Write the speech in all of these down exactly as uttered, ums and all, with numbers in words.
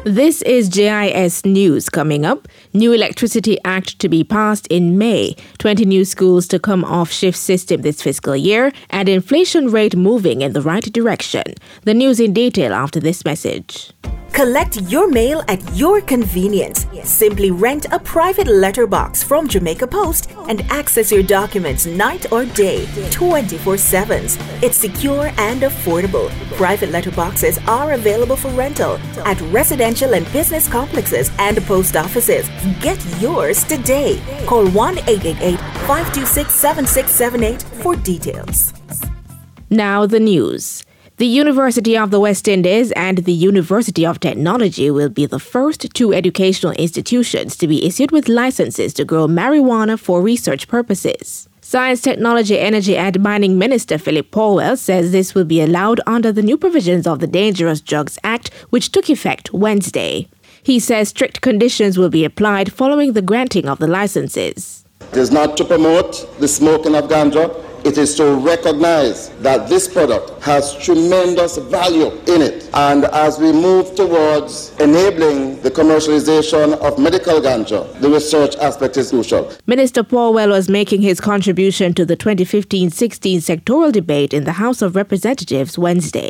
This is J I S News. Coming up, new Electricity Act to be passed in May, twenty new schools to come off shift system this fiscal year, and inflation rate moving in the right direction. The news in detail after this message. Collect your mail at your convenience. Simply rent a private letterbox from Jamaica Post and access your documents night or day, twenty-four seven. It's secure and affordable. Private letterboxes are available for rental at residential and business complexes and post offices. Get yours today. Call one eight eight eight, five two six, seven six seven eight for details. Now the news. The University of the West Indies and the University of Technology will be the first two educational institutions to be issued with licenses to grow marijuana for research purposes. Science, Technology, Energy and Mining Minister Philip Powell says this will be allowed under the new provisions of the Dangerous Drugs Act, which took effect Wednesday. He says strict conditions will be applied following the granting of the licenses. It is not to promote the smoking of ganja. It is to recognize that this product has tremendous value in it. And as we move towards enabling the commercialization of medical ganja, the research aspect is crucial. Minister Powell was making his contribution to the twenty fifteen sixteen sectoral debate in the House of Representatives Wednesday.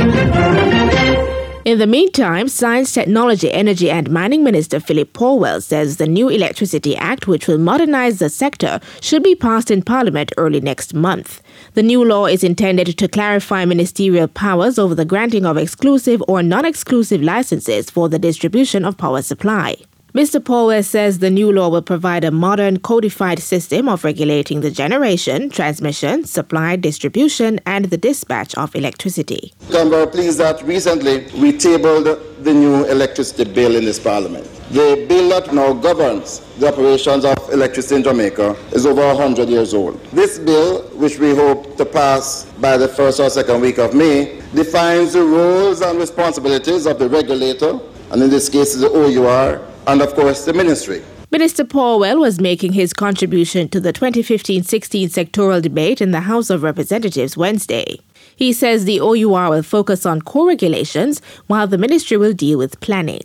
In the meantime, Science, Technology, Energy and Mining Minister Philip Powell says the new Electricity Act, which will modernize the sector, should be passed in Parliament early next month. The new law is intended to clarify ministerial powers over the granting of exclusive or non-exclusive licenses for the distribution of power supply. Mister Powell says the new law will provide a modern codified system of regulating the generation, transmission, supply, distribution, and the dispatch of electricity. I'm very pleased that recently we tabled the new electricity bill in this parliament. The bill that now governs the operations of electricity in Jamaica is over one hundred years old. This bill, which we hope to pass by the first or second week of May, defines the roles and responsibilities of the regulator, and in this case the O U R, and of course the ministry. Minister Powell was making his contribution to the twenty fifteen sixteen sectoral debate in the House of Representatives Wednesday. He says the O U R will focus on core regulations while the ministry will deal with planning.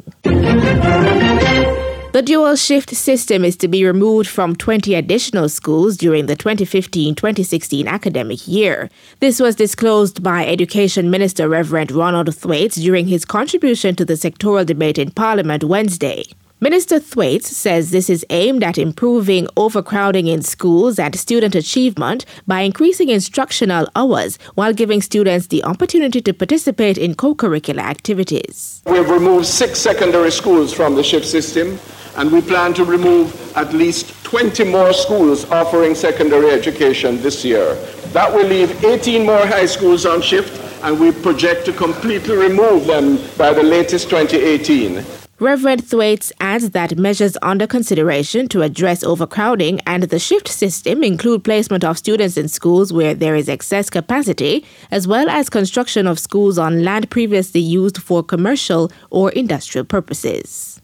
The dual shift system is to be removed from twenty additional schools during the twenty fifteen twenty sixteen academic year. This was disclosed by Education Minister Reverend Ronald Thwaites during his contribution to the sectoral debate in Parliament Wednesday. Minister Thwaites says this is aimed at improving overcrowding in schools and student achievement by increasing instructional hours while giving students the opportunity to participate in co-curricular activities. We've removed six secondary schools from the shift system, and we plan to remove at least twenty more schools offering secondary education this year. That will leave eighteen more high schools on shift, and we project to completely remove them by the latest twenty eighteen. Reverend Thwaites adds that measures under consideration to address overcrowding and the shift system include placement of students in schools where there is excess capacity, as well as construction of schools on land previously used for commercial or industrial purposes.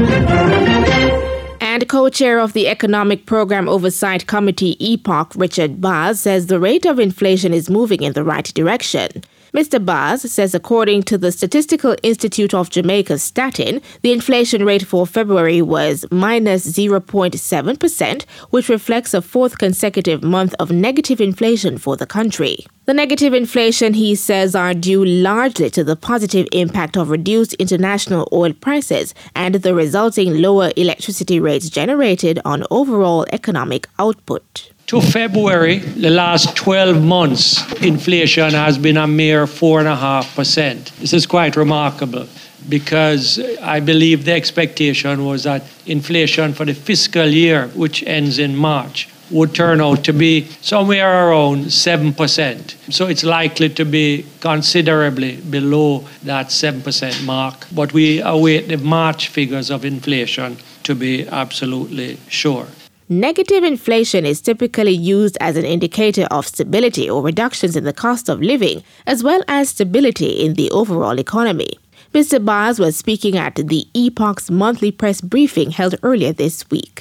And co-chair of the Economic Program Oversight Committee, E P O C, Richard Baz, says the rate of inflation is moving in the right direction. Mister Baz says according to the Statistical Institute of Jamaica's Statin, the inflation rate for February was minus zero point seven percent, which reflects a fourth consecutive month of negative inflation for the country. The negative inflation, he says, are due largely to the positive impact of reduced international oil prices and the resulting lower electricity rates generated on overall economic output. To February, the last twelve months, inflation has been a mere four point five percent. This is quite remarkable because I believe the expectation was that inflation for the fiscal year, which ends in March, would turn out to be somewhere around seven percent. So it's likely to be considerably below that seven percent mark. But we await the March figures of inflation to be absolutely sure. Negative inflation is typically used as an indicator of stability or reductions in the cost of living, as well as stability in the overall economy. Mister Baz was speaking at the E P O C's monthly press briefing held earlier this week.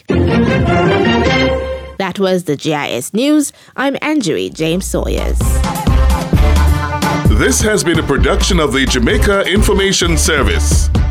That was the J I S News. I'm Anjali James Sawyers. This has been a production of the Jamaica Information Service.